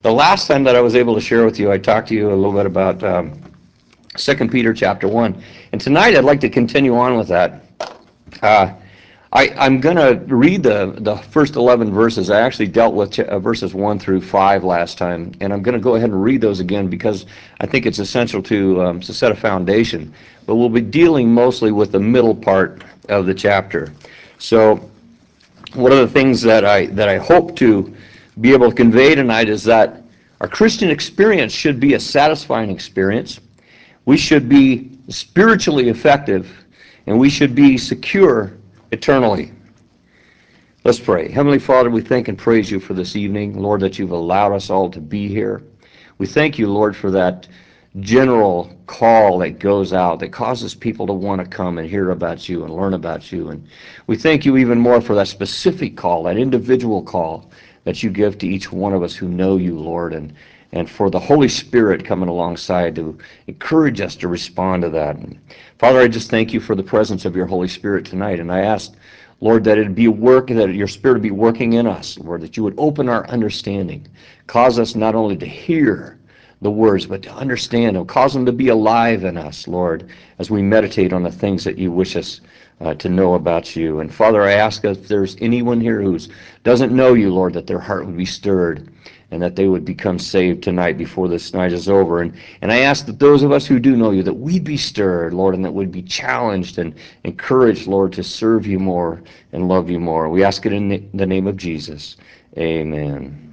The last time that I was able to share with you, I talked to you a little bit about 2 Peter chapter 1. And tonight I'd like to continue on with that. Uh, I'm going to read the first 11 verses. I actually dealt with verses 1 through 5 last time, and I'm going to go ahead and read those again because I think it's essential to set a foundation. But we'll be dealing mostly with the middle part of the chapter. So one of the things that I hope to be able to convey tonight is that our Christian experience should be a satisfying experience. We should be spiritually effective, and we should be secure eternally. Let's pray. Heavenly Father, we thank and praise you for this evening, Lord, that you've allowed us all to be here. We thank you, Lord, for that general call that goes out that causes people to want to come and hear about you and learn about you. And we thank you even more for that specific call, that individual call that you give to each one of us who know you, Lord, and for the Holy Spirit coming alongside to encourage us to respond to that. And Father, I just thank you for the presence of your Holy Spirit tonight, and I ask, Lord, that it be work, that your Spirit would be working in us, Lord, that you would open our understanding, cause us not only to hear the words, but to understand them, cause them to be alive in us, Lord, as we meditate on the things that you wish us to know about you. And Father, I ask if there's anyone here who doesn't know you, Lord, that their heart would be stirred and that they would become saved tonight before this night is over. And I ask that those of us who do know you, that we'd be stirred, Lord, and that we'd be challenged and encouraged, Lord, to serve you more and love you more. We ask it in the name of Jesus. Amen.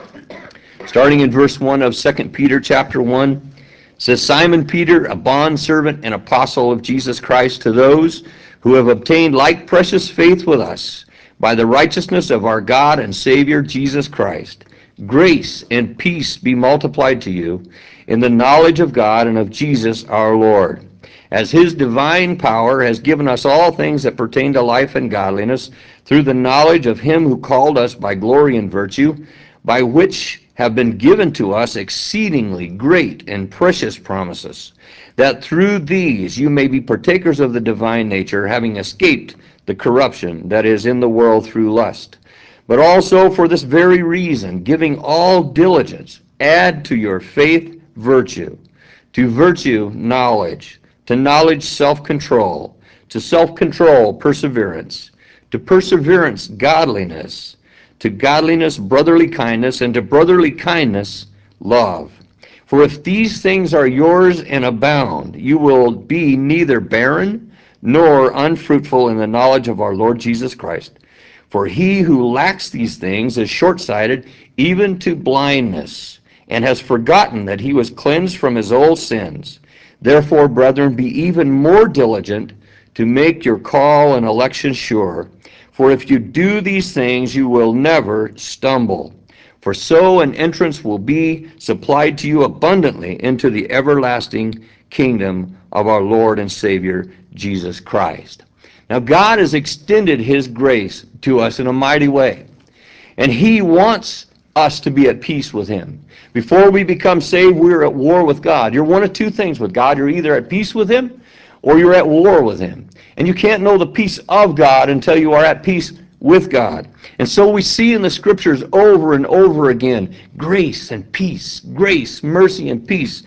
Starting in verse 1 of 2 Peter chapter 1, says, Simon Peter, a bondservant and apostle of Jesus Christ, to those who have obtained like precious faith with us by the righteousness of our God and Savior Jesus Christ, grace and peace be multiplied to you in the knowledge of God and of Jesus our Lord, as his divine power has given us all things that pertain to life and godliness through the knowledge of him who called us by glory and virtue, by which have been given to us exceedingly great and precious promises, that through these you may be partakers of the divine nature, having escaped the corruption that is in the world through lust. But also for this very reason, giving all diligence, add to your faith virtue, to virtue knowledge, to knowledge self-control, to self-control perseverance, to perseverance godliness, to godliness brotherly kindness, and to brotherly kindness love. For if these things are yours and abound, you will be neither barren nor unfruitful in the knowledge of our Lord Jesus Christ. For he who lacks these things is short-sighted, even to blindness, and has forgotten that he was cleansed from his old sins. Therefore, brethren, be even more diligent to make your call and election sure. For if you do these things, you will never stumble. For so an entrance will be supplied to you abundantly into the everlasting kingdom of our Lord and Savior, Jesus Christ. Now, God has extended his grace to us in a mighty way, and he wants us to be at peace with him. Before we become saved, we're at war with God. You're one of two things with God. You're either at peace with him or you're at war with him. And you can't know the peace of God until you are at peace with God. And so we see in the scriptures over and over again, grace and peace, grace, mercy, and peace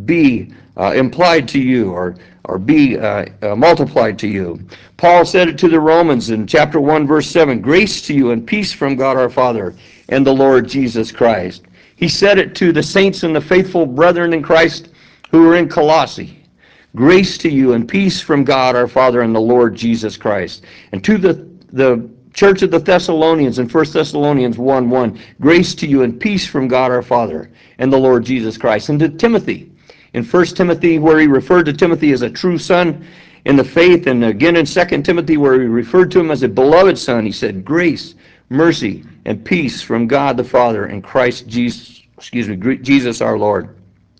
be implied to you, or be multiplied to you. Paul said it to the Romans in chapter 1, verse 7, grace to you and peace from God our Father and the Lord Jesus Christ. He said it to the saints and the faithful brethren in Christ who were in Colossae. Grace to you and peace from God our Father and the Lord Jesus Christ. And to the church of the Thessalonians in 1 Thessalonians 1:1, grace to you and peace from God our Father and the Lord Jesus Christ. And to Timothy in 1 Timothy, where he referred to Timothy as a true son in the faith, and again in 2 Timothy, where he referred to him as a beloved son, he said, grace, mercy, and peace from God the Father and Christ Jesus, Jesus our Lord.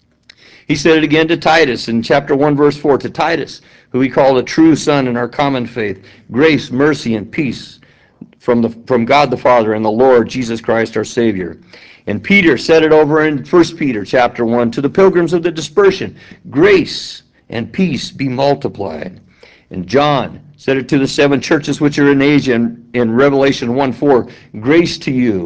He said it again to Titus in chapter 1, verse 4, to Titus, who he called a true son in our common faith, grace, mercy, and peace from God the Father and the Lord Jesus Christ our Savior. And Peter said it over in 1 Peter chapter 1, to the pilgrims of the dispersion, grace and peace be multiplied. And John said it to the seven churches which are in Asia in Revelation 1:4, grace to you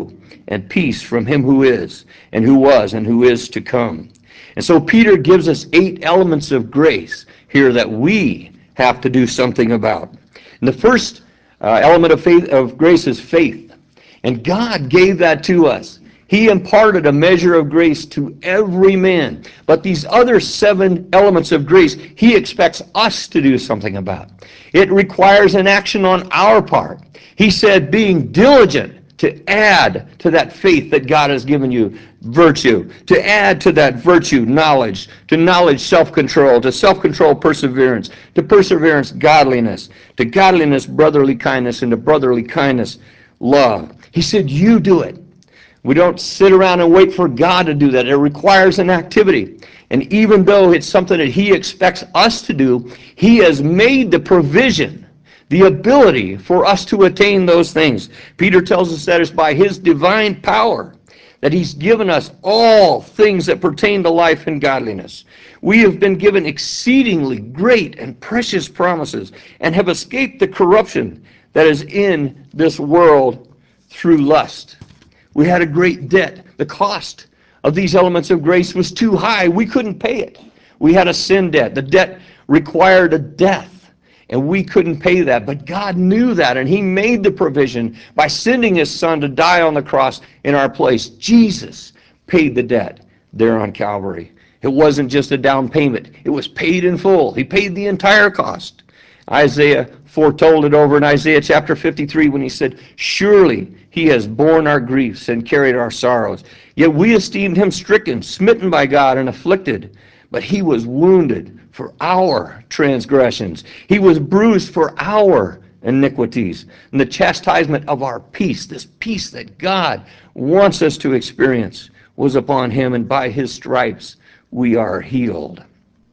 and peace from him who is, and who was, and who is to come. And so Peter gives us 8 elements of grace here that we have to do something about. And the first element of grace is faith. And God gave that to us. He imparted a measure of grace to every man. But these other 7 elements of grace, he expects us to do something about. It requires an action on our part. He said, being diligent to add to that faith that God has given you virtue, to add to that virtue knowledge, to knowledge self-control, to self-control perseverance, to perseverance godliness, to godliness brotherly kindness, and to brotherly kindness love. He said, you do it. We don't sit around and wait for God to do that. It requires an activity. And even though it's something that he expects us to do, he has made the provision, the ability for us to attain those things. Peter tells us that it's by his divine power that he's given us all things that pertain to life and godliness. We have been given exceedingly great and precious promises and have escaped the corruption that is in this world through lust. We had a great debt. The cost of these elements of grace was too high. We couldn't pay it. We had a sin debt. The debt required a death, and we couldn't pay that. But God knew that, and he made the provision by sending his son to die on the cross in our place. Jesus paid the debt there on Calvary. It wasn't just a down payment. It was paid in full. He paid the entire cost. Isaiah foretold it over in Isaiah chapter 53 when he said, surely he has borne our griefs and carried our sorrows. Yet we esteemed him stricken, smitten by God, and afflicted. But he was wounded for our transgressions. He was bruised for our iniquities. And the chastisement of our peace, this peace that God wants us to experience, was upon him, and by his stripes we are healed.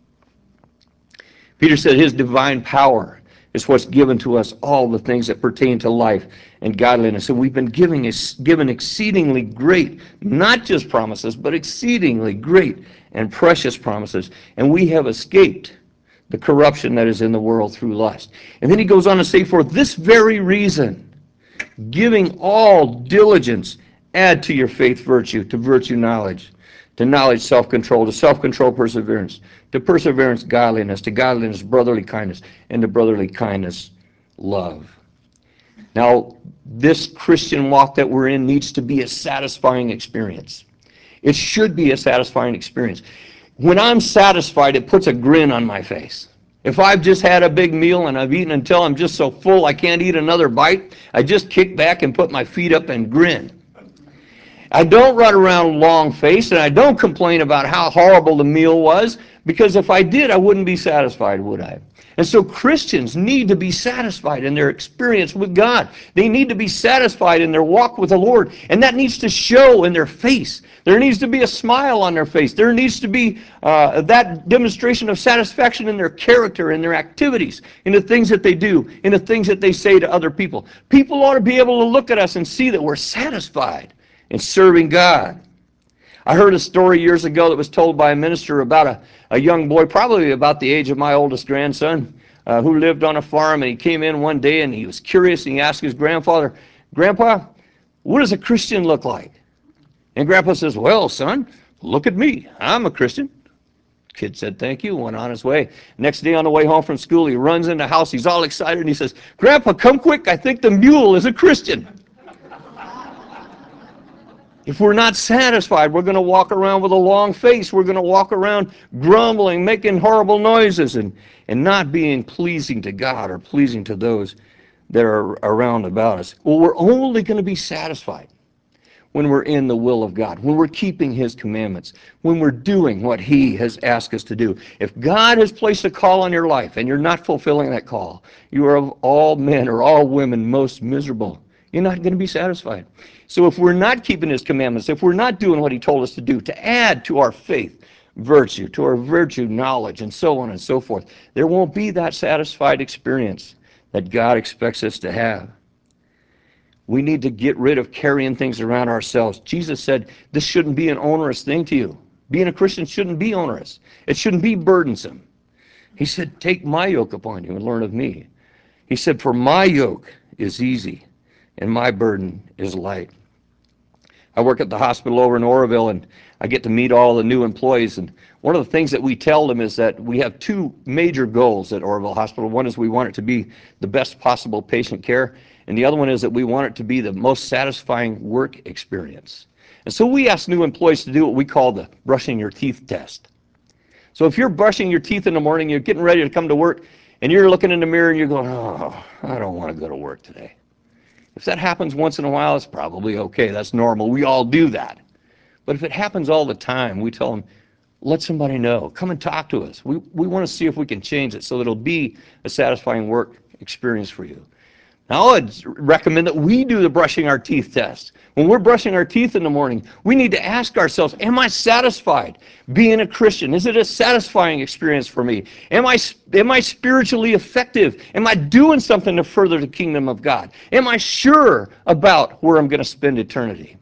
Peter said his divine power is what's given to us all the things that pertain to life and godliness. And we've been given exceedingly great, not just promises, but exceedingly great and precious promises. And we have escaped the corruption that is in the world through lust. And then he goes on to say, for this very reason, giving all diligence, add to your faith virtue, to virtue knowledge, to knowledge self-control, to self-control perseverance, to perseverance godliness, to godliness brotherly kindness, and to brotherly kindness love. Now, this Christian walk that we're in needs to be a satisfying experience. It should be a satisfying experience. When I'm satisfied, it puts a grin on my face. If I've just had a big meal and I've eaten until I'm just so full I can't eat another bite, I just kick back and put my feet up and grin. I don't run around long-faced, and I don't complain about how horrible the meal was, because if I did, I wouldn't be satisfied, would I? And so Christians need to be satisfied in their experience with God. They need to be satisfied in their walk with the Lord, and that needs to show in their face. There needs to be a smile on their face. There needs to be that demonstration of satisfaction in their character, in their activities, in the things that they do, in the things that they say to other people. People ought to be able to look at us and see that we're satisfied in serving God. I heard a story years ago that was told by a minister about a young boy, probably about the age of my oldest grandson, who lived on a farm, and he came in one day and he was curious, and he asked his grandfather, Grandpa, what does a Christian look like? And Grandpa says, well, son, look at me. I'm a Christian. Kid said thank you, went on his way. Next day on the way home from school, he runs in the house, he's all excited, and he says, Grandpa, come quick, I think the mule is a Christian. If we're not satisfied, we're going to walk around with a long face. We're going to walk around grumbling, making horrible noises, and not being pleasing to God or pleasing to those that are around about us. Well, we're only going to be satisfied when we're in the will of God, when we're keeping his commandments, when we're doing what he has asked us to do. If God has placed a call on your life and you're not fulfilling that call, you are of all men or all women most miserable. You're not going to be satisfied. So if we're not keeping his commandments, if we're not doing what he told us to do, to add to our faith virtue, to our virtue knowledge, and so on and so forth, there won't be that satisfied experience that God expects us to have. We need to get rid of carrying things around ourselves. Jesus said this shouldn't be an onerous thing to you. Being a Christian shouldn't be onerous. It shouldn't be burdensome. He said, take my yoke upon you and learn of me. He said, for my yoke is easy and my burden is light. I work at the hospital over in Oroville, and I get to meet all the new employees. And one of the things that we tell them is that we have two major goals at Oroville Hospital. One is we want it to be the best possible patient care, and the other one is that we want it to be the most satisfying work experience. And so we ask new employees to do what we call the brushing your teeth test. So if you're brushing your teeth in the morning, you're getting ready to come to work, and you're looking in the mirror and you're going, oh, I don't want to go to work today. If that happens once in a while, it's probably okay. That's normal. We all do that. But if it happens all the time, we tell them, let somebody know. Come and talk to us. We want to see if we can change it so that it'll be a satisfying work experience for you. Now, I would recommend that we do the brushing our teeth test. When we're brushing our teeth in the morning, we need to ask ourselves, am I satisfied being a Christian? Is it a satisfying experience for me? Am I spiritually effective? Am I doing something to further the kingdom of God? Am I sure about where I'm going to spend eternity?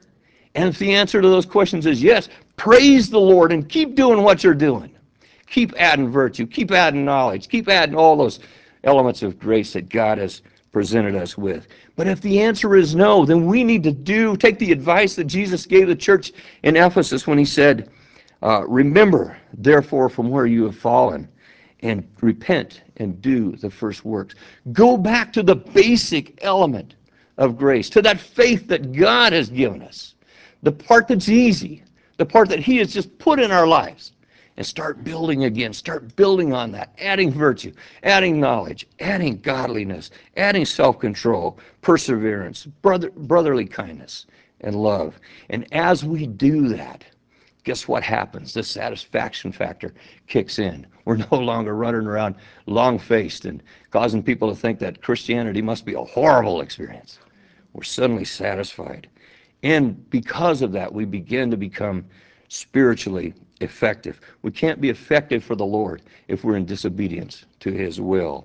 And if the answer to those questions is yes, praise the Lord and keep doing what you're doing. Keep adding virtue, keep adding knowledge, keep adding all those elements of grace that God has presented us with. But if the answer is no, then we need to take the advice that Jesus gave the church in Ephesus when he said, remember, therefore, from where you have fallen, and repent and do the first works. Go back to the basic element of grace, to that faith that God has given us, the part that's easy, the part that he has just put in our lives. And start building again. Start building on that. Adding virtue, adding knowledge, adding godliness, adding self-control, perseverance, brotherly kindness, and love. And as we do that, guess what happens? The satisfaction factor kicks in. We're no longer running around long-faced and causing people to think that Christianity must be a horrible experience. We're suddenly satisfied. And because of that, we begin to become spiritually effective. We can't be effective for the Lord if we're in disobedience to his will.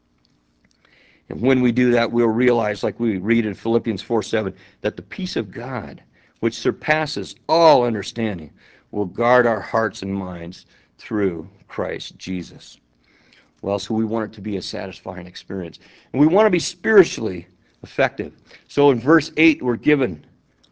And when we do that, we'll realize, like we read in Philippians 4:7, that the peace of God, which surpasses all understanding, will guard our hearts and minds through Christ Jesus. Well, so we want it to be a satisfying experience. And we want to be spiritually effective. So in verse 8, we're given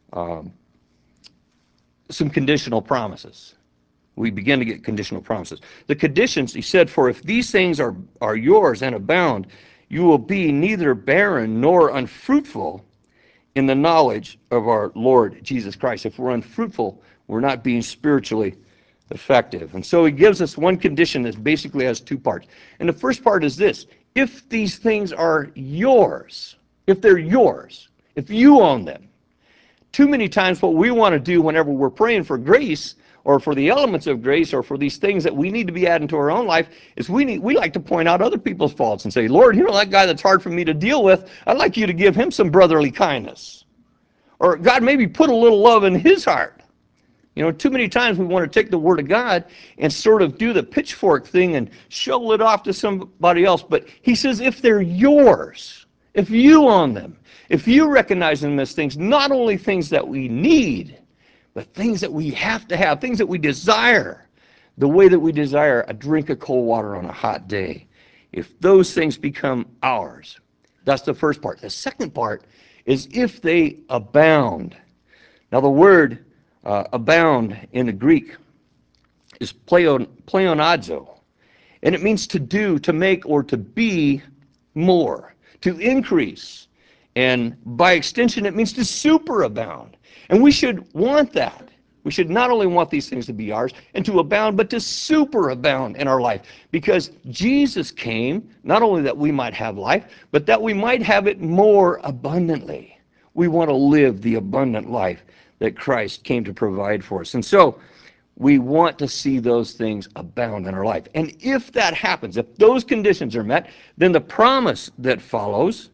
some conditional promises. We begin to get conditional promises. The conditions, he said, for if these things are yours and abound, you will be neither barren nor unfruitful in the knowledge of our Lord Jesus Christ. If we're unfruitful, we're not being spiritually effective. And so he gives us one condition that basically has two parts. And the first part is this: if these things are yours, if they're yours, if you own them. Too many times what we want to do whenever we're praying for grace or for the elements of grace or for these things that we need to be adding to our own life is we like to point out other people's faults and say, Lord, you know that guy that's hard for me to deal with, I'd like you to give him some brotherly kindness. Or God, maybe put a little love in his heart. You know, too many times we want to take the Word of God and sort of do the pitchfork thing and shovel it off to somebody else. But he says if they're yours, if you own them, if you recognize them as things, not only things that we need, but things that we have to have, things that we desire, the way that we desire a drink of cold water on a hot day. If those things become ours, that's the first part. The second part is if they abound. Now the word abound in the Greek is pleonazo, and it means to do, to make, or to be more, to increase. And by extension, it means to superabound. And we should want that. We should not only want these things to be ours and to abound, but to superabound in our life. Because Jesus came, not only that we might have life, but that we might have it more abundantly. We want to live the abundant life that Christ came to provide for us. And so we want to see those things abound in our life. And if that happens, if those conditions are met, then the promise that follows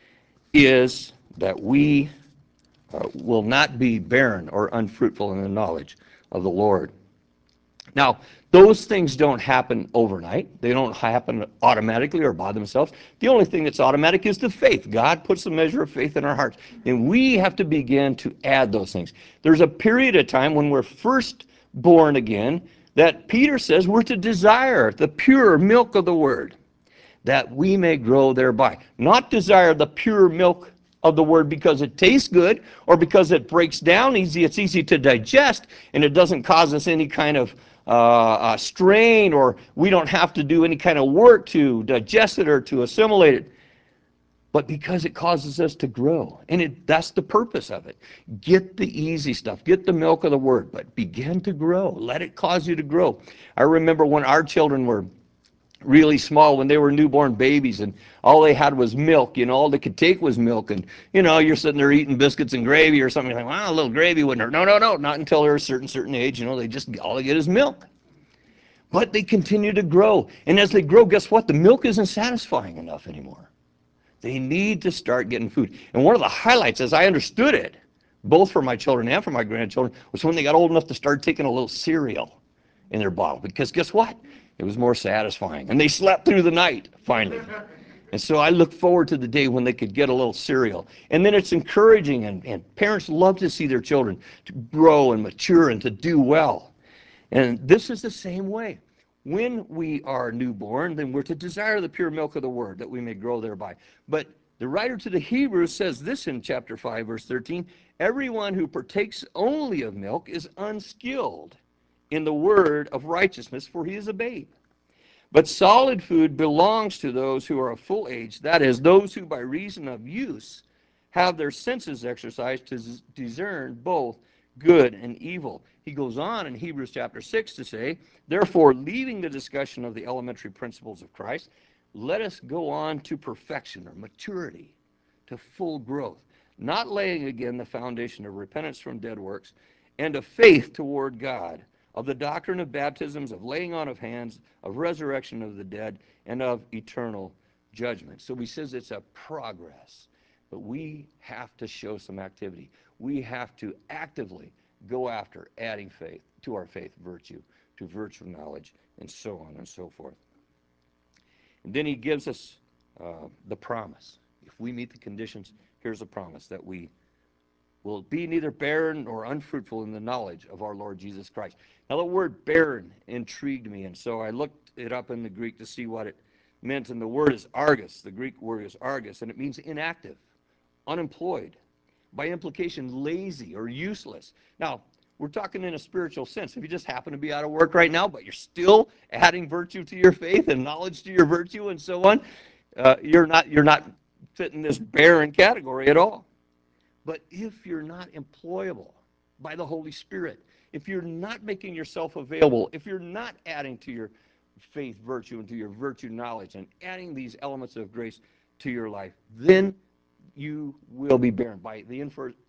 is that we will not be barren or unfruitful in the knowledge of the Lord. Now, those things don't happen overnight. They don't happen automatically or by themselves. The only thing that's automatic is the faith. God puts a measure of faith in our hearts, and we have to begin to add those things. There's a period of time when we're first born again that Peter says we're to desire the pure milk of the Word, that we may grow thereby. Not desire the pure milk of the Word because it tastes good or because it breaks down easy, it's easy to digest, and it doesn't cause us any kind of strain, or we don't have to do any kind of work to digest it or to assimilate it, but because it causes us to grow. And that's the purpose of it. Get the easy stuff. Get the milk of the Word, but begin to grow. Let it cause you to grow. I remember when our children were really small, when they were newborn babies, and all they had was milk. All they could take was milk. And, you're sitting there eating biscuits and gravy or something. You're like, wow, a little gravy wouldn't hurt. No, not until they're a certain age. They just, all they get is milk. But they continue to grow. And as they grow, guess what? The milk isn't satisfying enough anymore. They need to start getting food. And one of the highlights, as I understood it, both for my children and for my grandchildren, was when they got old enough to start taking a little cereal in their bottle. Because guess what? It was more satisfying. And they slept through the night, finally. And so I look forward to the day when they could get a little cereal. And then it's encouraging, and parents love to see their children to grow and mature and to do well. And this is the same way. When we are newborn, then we're to desire the pure milk of the Word, that we may grow thereby. But the writer to the Hebrews says this in chapter 5, verse 13, everyone who partakes only of milk is unskilled in the word of righteousness, for he is a babe. But solid food belongs to those who are of full age, that is, those who by reason of use have their senses exercised to discern both good and evil. He goes on in Hebrews chapter 6 to say, therefore, leaving the discussion of the elementary principles of Christ, let us go on to perfection or maturity, to full growth, not laying again the foundation of repentance from dead works and of faith toward God, of the doctrine of baptisms, of laying on of hands, of resurrection of the dead, and of eternal judgment. So he says it's a progress, but we have to show some activity. We have to actively go after adding faith to our faith virtue, to virtue knowledge, and so on and so forth. And then he gives us the promise. If we meet the conditions, here's a promise that we will be neither barren nor unfruitful in the knowledge of our Lord Jesus Christ. Now, the word barren intrigued me, and so I looked it up in the Greek to see what it meant, and the word is argus. The Greek word is argus, and it means inactive, unemployed, by implication, lazy or useless. Now, we're talking in a spiritual sense. If you just happen to be out of work right now, but you're still adding virtue to your faith and knowledge to your virtue and so on, you're not fitting this barren category at all. But if you're not employable by the Holy Spirit, if you're not making yourself available, if you're not adding to your faith virtue and to your virtue knowledge and adding these elements of grace to your life, then you will be barren. By the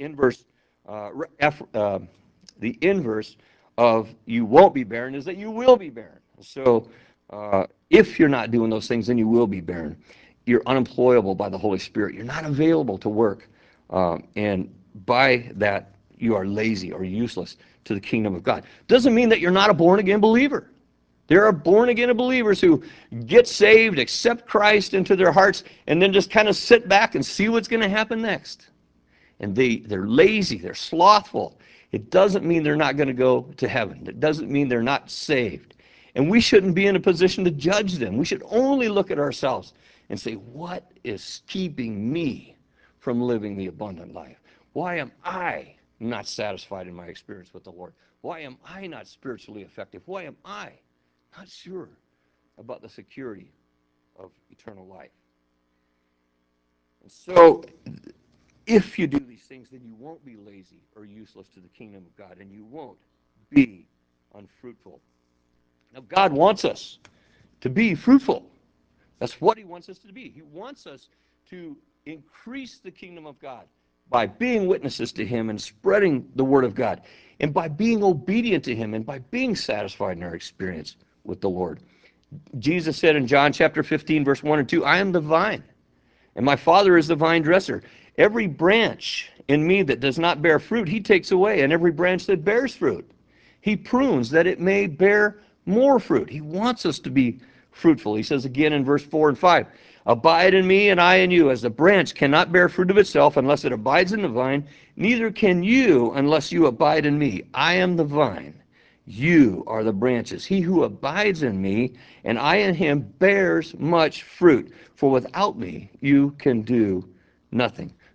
inverse of you won't be barren is that you will be barren. So if you're not doing those things, then you will be barren. You're unemployable by the Holy Spirit. You're not available to work. And by that, you are lazy or useless to the kingdom of God. Doesn't mean that you're not a born-again believer. There are born-again believers who get saved, accept Christ into their hearts, and then just kind of sit back and see what's going to happen next. And they're lazy, they're slothful. It doesn't mean they're not going to go to heaven. It doesn't mean they're not saved. And we shouldn't be in a position to judge them. We should only look at ourselves and say, what is keeping me from living the abundant life? Why am I not satisfied in my experience with the Lord? Why am I not spiritually effective? Why am I not sure about the security of eternal life? And so, if you do these things, then you won't be lazy or useless to the kingdom of God, and you won't be unfruitful. Now, God wants us to be fruitful. That's what he wants us to be. He wants us to increase the kingdom of God by being witnesses to him and spreading the word of God, and by being obedient to him, and by being satisfied in our experience with the Lord. Jesus said in John chapter 15, verse 1 and 2, I am the vine, and my Father is the vine dresser. Every branch in me that does not bear fruit, he takes away, and every branch that bears fruit, he prunes that it may bear more fruit. He wants us to be fruitful. He says again in verse 4 and 5, abide in me and I in you, as the branch cannot bear fruit of itself unless it abides in the vine, neither can you unless you abide in me. I am the vine, you are the branches. He who abides in me and I in him bears much fruit, for without me you can do nothing.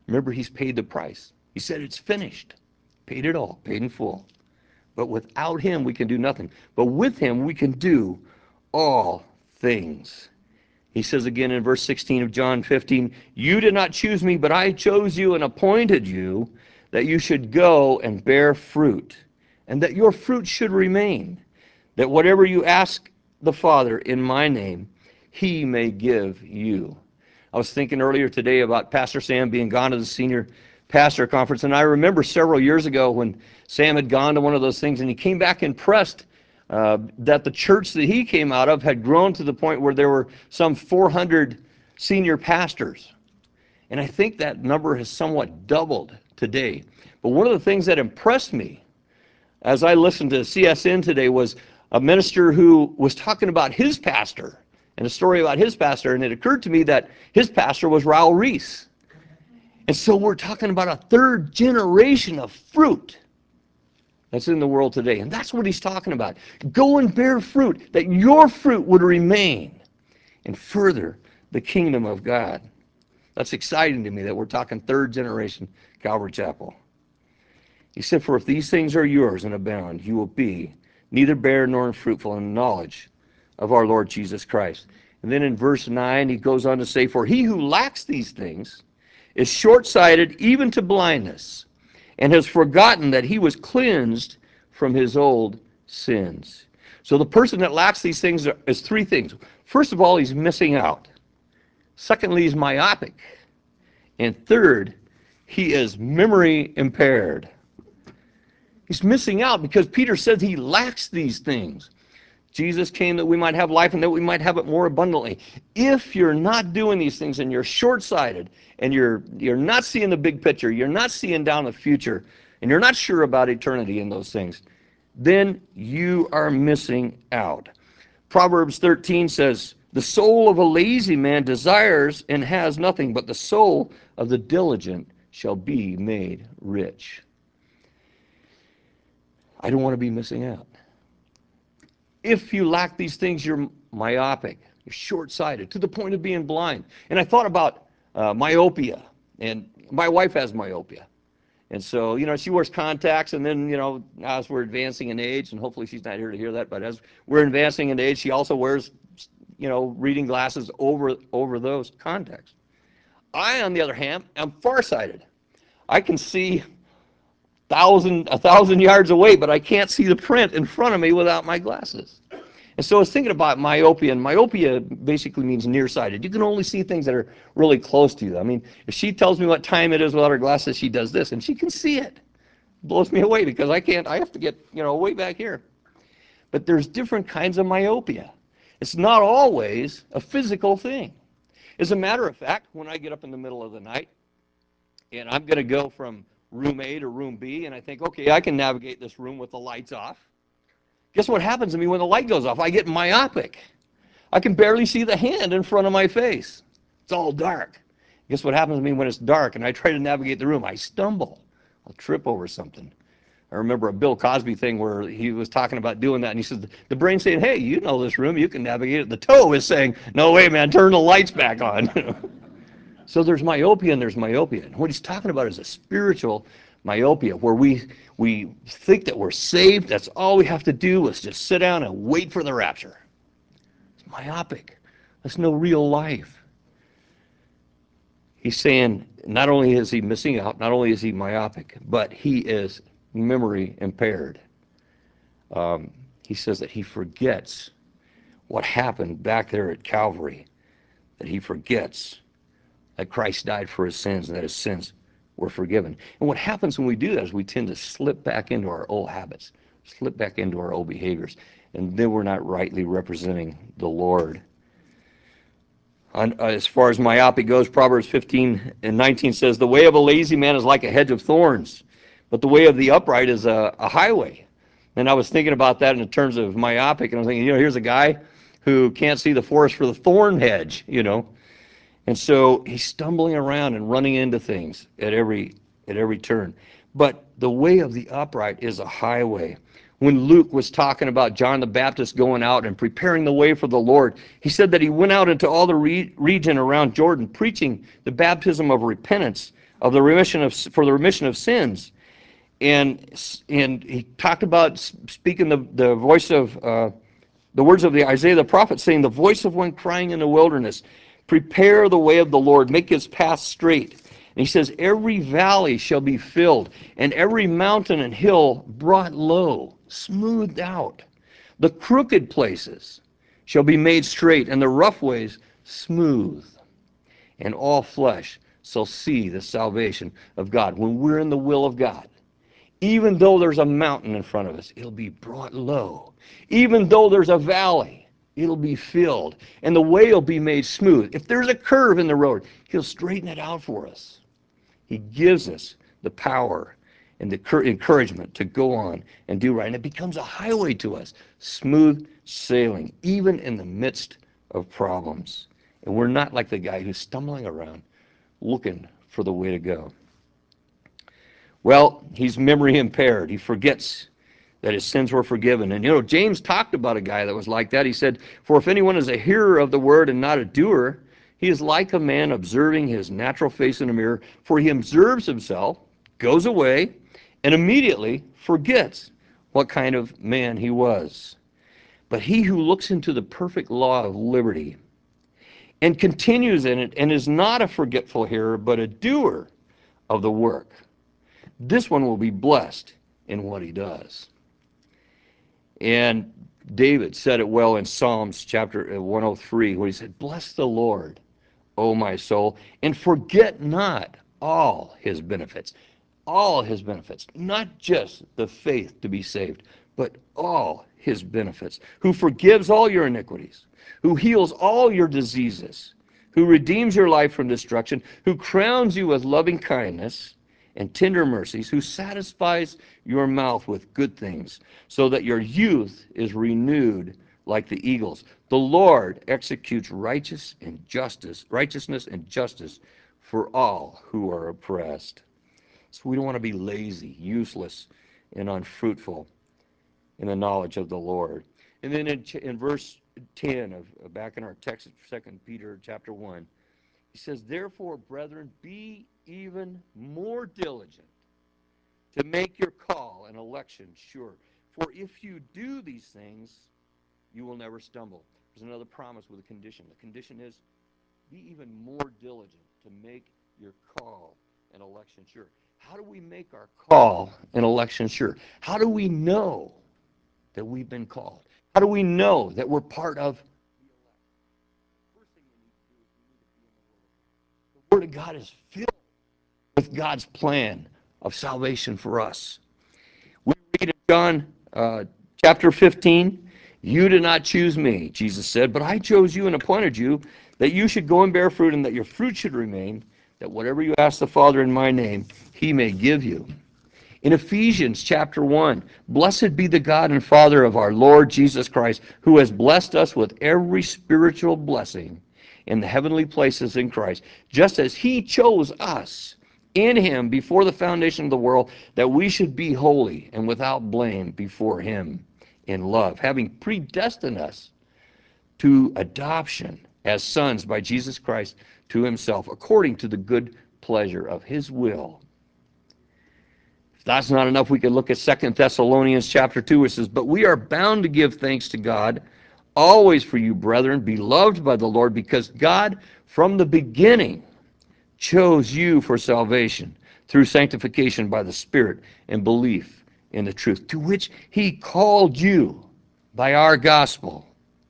Remember, he's paid the price. He said it's finished. Paid it all, paid in full. But without him, we can do nothing. But with him, we can do all things. He says again in verse 16 of John 15, you did not choose me, but I chose you and appointed you that you should go and bear fruit, and that your fruit should remain, that whatever you ask the Father in my name, he may give you. I was thinking earlier today about Pastor Sam being gone to the senior pastor conference, and I remember several years ago when Sam had gone to one of those things, and he came back impressed that the church that he came out of had grown to the point where there were some 400 senior pastors. And I think that number has somewhat doubled today. But one of the things that impressed me as I listened to CSN today was a minister who was talking about his pastor and a story about his pastor, and it occurred to me that his pastor was Raul Reese. And so we're talking about a third generation of fruit that's in the world today. And that's what he's talking about. Go and bear fruit, that your fruit would remain and further the kingdom of God. That's exciting to me that we're talking third generation Calvary Chapel. He said, for if these things are yours and abound, you will be neither barren nor unfruitful in the knowledge of our Lord Jesus Christ. And then in verse 9, he goes on to say, for he who lacks these things is short-sighted even to blindness, and has forgotten that he was cleansed from his old sins. So the person that lacks these things is three things. First of all, he's missing out. Secondly, he's myopic. And third, he is memory impaired. He's missing out because Peter says he lacks these things. Jesus came that we might have life and that we might have it more abundantly. If you're not doing these things and you're short-sighted and you're not seeing the big picture, you're not seeing down the future, and you're not sure about eternity in those things, then you are missing out. Proverbs 13 says, the soul of a lazy man desires and has nothing, but the soul of the diligent shall be made rich. I don't want to be missing out. If you lack these things, you're myopic, you're short-sighted, to the point of being blind. And I thought about myopia, and my wife has myopia. And so, she wears contacts, and then, as we're advancing in age, and hopefully she's not here to hear that, but as we're advancing in age, she also wears, reading glasses over those contacts. I, on the other hand, am farsighted. I can see a thousand yards away, but I can't see the print in front of me without my glasses. And so I was thinking about myopia, and myopia basically means nearsighted. You can only see things that are really close to you. I mean, if she tells me what time it is without her glasses, she does this, and she can see it. It blows me away because I can't. I have to get, way back here. But there's different kinds of myopia. It's not always a physical thing. As a matter of fact, when I get up in the middle of the night, and I'm going to go from room A to room B, and I think, okay, I can navigate this room with the lights off. Guess what happens to me when the light goes off? I get myopic. I can barely see the hand in front of my face. It's all dark. Guess what happens to me when it's dark and I try to navigate the room? I stumble. I'll trip over something. I remember a Bill Cosby thing where he was talking about doing that, and he says, the brain's saying, hey, you know this room, you can navigate it. The toe is saying, no way, man, turn the lights back on. So there's myopia and there's myopia. And what he's talking about is a spiritual myopia where we think that we're saved. That's all we have to do is just sit down and wait for the rapture. It's myopic. That's no real life. He's saying not only is he missing out, not only is he myopic, but he is memory impaired. He says that he forgets what happened back there at Calvary, that he forgets that Christ died for his sins and that his sins were forgiven. And what happens when we do that is we tend to slip back into our old habits, slip back into our old behaviors, and then we're not rightly representing the Lord. As far as myopia goes, Proverbs 15 and 19 says, the way of a lazy man is like a hedge of thorns, but the way of the upright is a highway. And I was thinking about that in terms of myopic, and I was thinking, here's a guy who can't see the forest for the thorn hedge, And so he's stumbling around and running into things at every turn. But the way of the upright is a highway. When Luke was talking about John the Baptist going out and preparing the way for the Lord, he said that he went out into all the region around Jordan preaching the baptism of repentance of the remission of for the remission of sins. And he talked about speaking the voice of the words of the Isaiah the prophet, saying, "The voice of one crying in the wilderness, prepare the way of the Lord, make his path straight." And he says, "Every valley shall be filled, and every mountain and hill brought low, smoothed out. The crooked places shall be made straight, and the rough ways smooth. And all flesh shall see the salvation of God." When we're in the will of God, even though there's a mountain in front of us, it'll be brought low. Even though there's a valley, it'll be filled, and the way will be made smooth. If there's a curve in the road, he'll straighten it out for us. He gives us the power and the encouragement to go on and do right. And it becomes a highway to us, smooth sailing, even in the midst of problems. And we're not like the guy who's stumbling around looking for the way to go. Well, he's memory impaired. He forgets that his sins were forgiven. And James talked about a guy that was like that. He said, "For if anyone is a hearer of the word and not a doer, he is like a man observing his natural face in a mirror. For he observes himself, goes away, and immediately forgets what kind of man he was. But he who looks into the perfect law of liberty and continues in it and is not a forgetful hearer, but a doer of the work, this one will be blessed in what he does." And David said it well in Psalms chapter 103, where he said, "Bless the Lord, O my soul, and forget not all his benefits." All his benefits, not just the faith to be saved, but all his benefits. Who forgives all your iniquities, who heals all your diseases, who redeems your life from destruction, who crowns you with loving kindness and tender mercies, who satisfies your mouth with good things, so that your youth is renewed like the eagles. The Lord executes righteousness and justice for all who are oppressed. So we don't want to be lazy, useless, and unfruitful in the knowledge of the Lord. And then in verse 10 of back in our text, 2 Peter chapter 1, he says, "Therefore, brethren, be even more diligent to make your call and election sure. For if you do these things, you will never stumble." There's another promise with a condition. The condition is, be even more diligent to make your call and election sure. How do we make our call and election sure? How do we know that we've been called? How do we know that we're part of the elect? First thing we need to do is we need to be in the Word of God. The Word of God is filled with God's plan of salvation for us. We read in John chapter 15, "You did not choose me," Jesus said, "but I chose you and appointed you that you should go and bear fruit and that your fruit should remain, that whatever you ask the Father in my name, he may give you." In Ephesians chapter 1, "Blessed be the God and Father of our Lord Jesus Christ, who has blessed us with every spiritual blessing in the heavenly places in Christ, just as he chose us in him before the foundation of the world, that we should be holy and without blame before him in love, having predestined us to adoption as sons by Jesus Christ to himself, according to the good pleasure of his will." If that's not enough, we could look at 2 Thessalonians chapter 2, which says, "But we are bound to give thanks to God always for you, brethren, beloved by the Lord, because God from the beginning chose you for salvation through sanctification by the Spirit and belief in the truth, to which he called you by our gospel,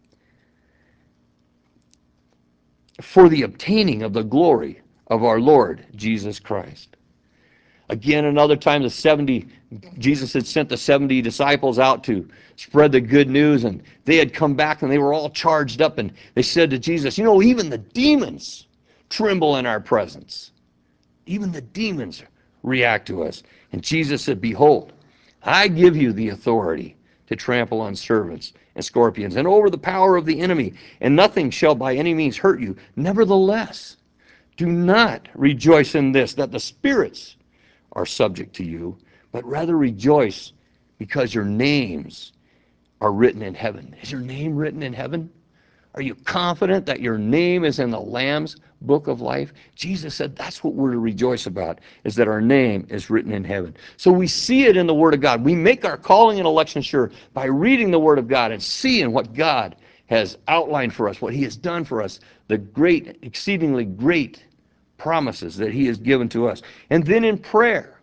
for the obtaining of the glory of our Lord Jesus Christ." Again, another time, Jesus had sent the 70 disciples out to spread the good news, and they had come back and they were all charged up, and they said to Jesus, "Even the demons tremble in our presence. Even the demons react to us." And Jesus said, "Behold, I give you the authority to trample on serpents and scorpions and over the power of the enemy, and nothing shall by any means hurt you. Nevertheless, do not rejoice in this, that the spirits are subject to you, but rather rejoice because your names are written in heaven." Is your name written in heaven? Are you confident that your name is in the Lamb's book of life? Jesus said that's what we're to rejoice about, is that our name is written in heaven. So we see it in the Word of God. We make our calling and election sure by reading the Word of God and seeing what God has outlined for us, what He has done for us, the great, exceedingly great promises that He has given to us. And then in prayer,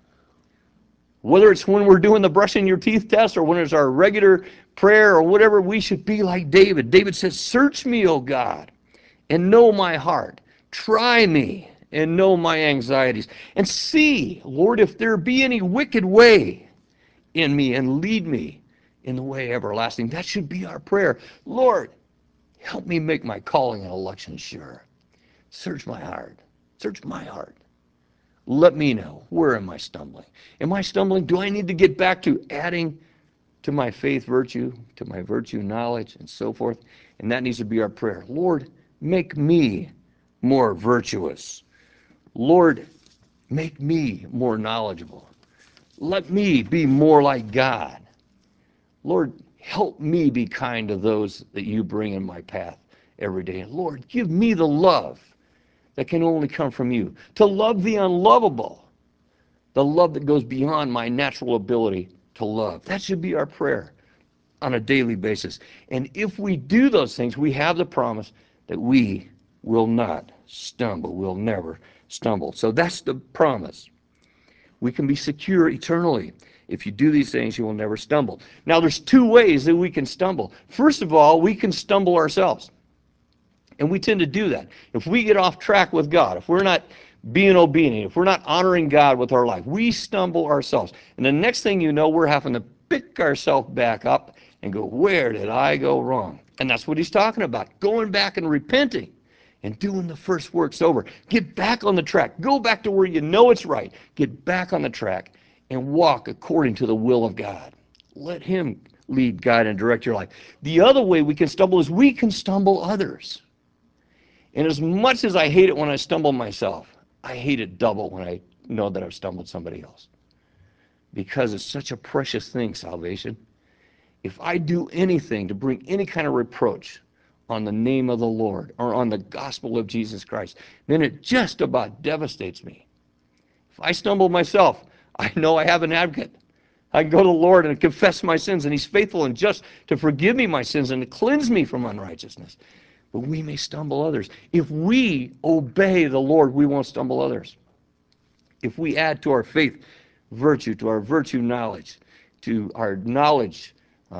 whether it's when we're doing the brushing your teeth test or when it's our regular prayer or whatever, we should be like David. David says, search me, O God, and know my heart. Try me and know my anxieties. And see, Lord, if there be any wicked way in me, and lead me in the way everlasting. That should be our prayer. Lord, help me make my calling and election sure. Search my heart. Search my heart. Let me know, where am I stumbling? Am I stumbling? Do I need to get back to adding to my faith virtue, to my virtue knowledge, and so forth? And that needs to be our prayer. Lord, make me more virtuous. Lord, make me more knowledgeable. Let me be more like God. Lord, help me be kind to those that you bring in my path every day. And Lord, give me the love that can only come from you, to love the unlovable, the love that goes beyond my natural ability to love. That should be our prayer on a daily basis. And if we do those things, we have the promise that we will not stumble. We'll never stumble. So that's the promise. We can be secure eternally. If you do these things, you will never stumble. Now, there's two ways that we can stumble. First of all, we can stumble ourselves. And we tend to do that. If we get off track with God, if we're not being obedient, if we're not honoring God with our life, we stumble ourselves. And the next thing you know, we're having to pick ourselves back up and go, where did I go wrong? And that's what he's talking about, going back and repenting and doing the first works over. Get back on the track. Go back to where you know it's right. Get back on the track and walk according to the will of God. Let him lead, guide, and direct your life. The other way we can stumble is we can stumble others. And as much as I hate it when I stumble myself, I hate it double when I know that I've stumbled somebody else. Because it's such a precious thing, salvation. If I do anything to bring any kind of reproach on the name of the Lord or on the gospel of Jesus Christ, then it just about devastates me. If I stumble myself, I know I have an advocate. I can go to the Lord and confess my sins, and he's faithful and just to forgive me my sins and to cleanse me from unrighteousness. But we may stumble others. If we obey the Lord, we won't stumble others. If we add to our faith virtue, to our virtue knowledge, to our knowledge,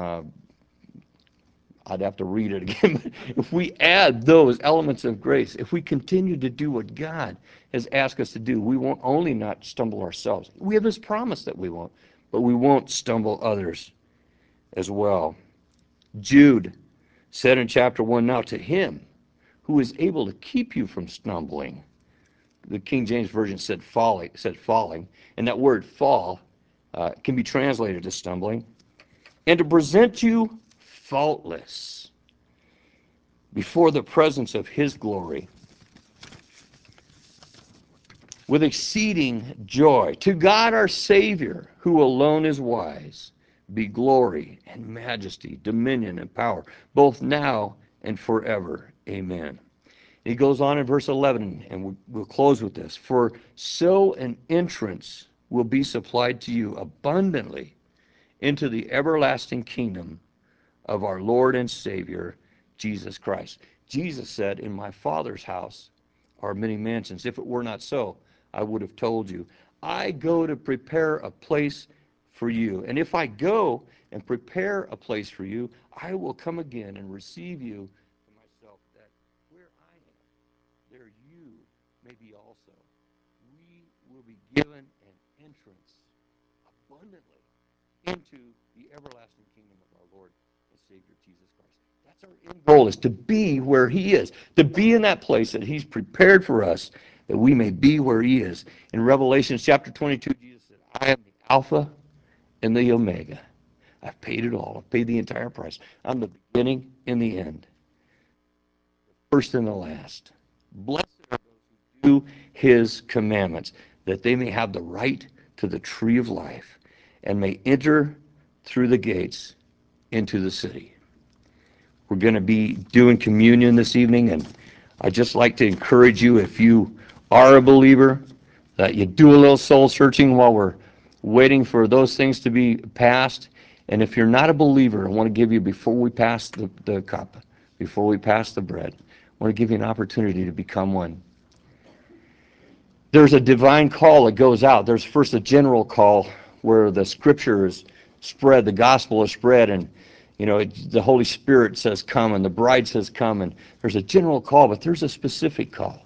I'd have to read it again, but if we add those elements of grace, if we continue to do what God has asked us to do, we won't only not stumble ourselves. We have his promise that we won't, but we won't stumble others as well. Jude said in chapter 1, now to him who is able to keep you from stumbling. The King James Version said falling, and that word fall can be translated as stumbling, and to present you faultless before the presence of his glory with exceeding joy. To God our Savior, who alone is wise, be glory and majesty, dominion and power, both now and forever. Amen. He goes on in verse 11, and we'll close with this. For so an entrance will be supplied to you abundantly into the everlasting kingdom of our Lord and Savior, Jesus Christ. Jesus said, in my Father's house are many mansions. If it were not so, I would have told you. I go to prepare a place for you. And if I go and prepare a place for you, I will come again and receive you to myself, that where I am, there you may be also. We will be given an entrance abundantly into the everlasting kingdom of our Lord and Savior Jesus Christ. That's our end goal, is to be where he is, to be in that place that he's prepared for us, that we may be where he is. In Revelation chapter 22, Jesus said, I am the Alpha and the Omega. I've paid it all. I've paid the entire price. I'm the beginning and the end, the first and the last. Blessed are those who do his commandments, that they may have the right to the tree of life and may enter through the gates into the city. We're going to be doing communion this evening, and I'd just like to encourage you, if you are a believer, that you do a little soul searching while we're waiting for those things to be passed. And if you're not a believer, I want to give you, before we pass the cup, before we pass the bread, I want to give you an opportunity to become one. There's a divine call that goes out. There's first a general call where the scripture is spread, the gospel is spread, and the Holy Spirit says come, and the bride says come, and there's a general call, but there's a specific call.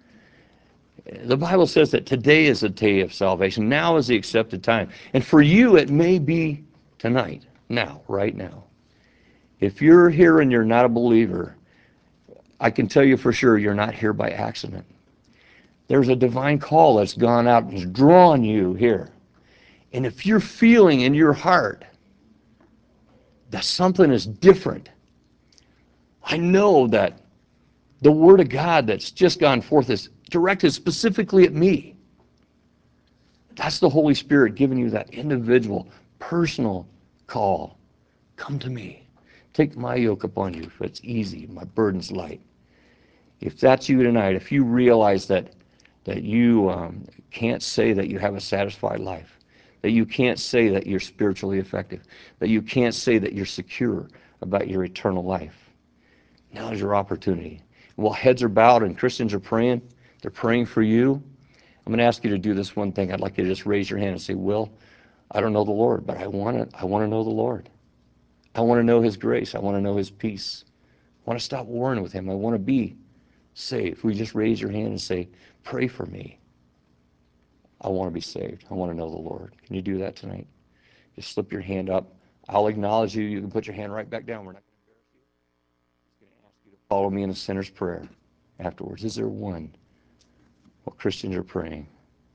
The Bible says that today is the day of salvation. Now is the accepted time. And for you, it may be tonight, now, right now. If you're here and you're not a believer, I can tell you for sure you're not here by accident. There's a divine call that's gone out and has drawn you here. And if you're feeling in your heart that something is different, I know that the Word of God that's just gone forth is directed specifically at me. That's the Holy Spirit giving you that individual, personal call. Come to me. Take my yoke upon you, for it's easy. My burden's light. If that's you tonight, if you realize that you can't say that you have a satisfied life, that you can't say that you're spiritually effective, that you can't say that you're secure about your eternal life, now is your opportunity. While heads are bowed and Christians are praying, they're praying for you. I'm going to ask you to do this one thing. I'd like you to just raise your hand and say, Will, I don't know the Lord, but I want to know the Lord. I want to know His grace. I want to know His peace. I want to stop warring with Him. I want to be saved. Will you just raise your hand and say, pray for me. I want to be saved. I want to know the Lord. Can you do that tonight? Just slip your hand up. I'll acknowledge you. You can put your hand right back down. We're not going to embarrass you. I'm going to ask you to follow me in a sinner's prayer afterwards. Is there one? Well, Christians are praying.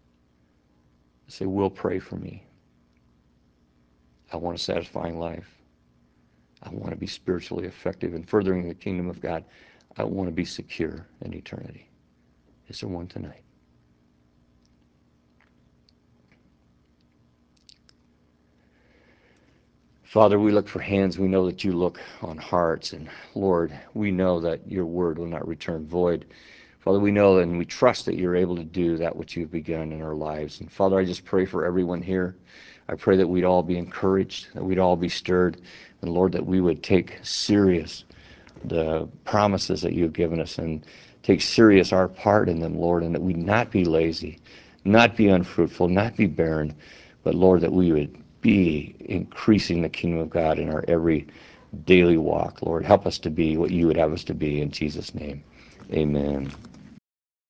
Say, Will, pray for me. I want a satisfying life. I want to be spiritually effective in furthering the kingdom of God. I want to be secure in eternity. Is there one tonight? Father, we look for hands. We know that you look on hearts. And Lord, we know that your word will not return void. Father, we know and we trust that you're able to do that which you've begun in our lives. And Father, I just pray for everyone here. I pray that we'd all be encouraged, that we'd all be stirred, and Lord, that we would take serious the promises that you've given us and take serious our part in them, Lord, and that we not be lazy, not be unfruitful, not be barren, but Lord, that we would be increasing the kingdom of God in our every daily walk. Lord, help us to be what you would have us to be. In Jesus' name, amen.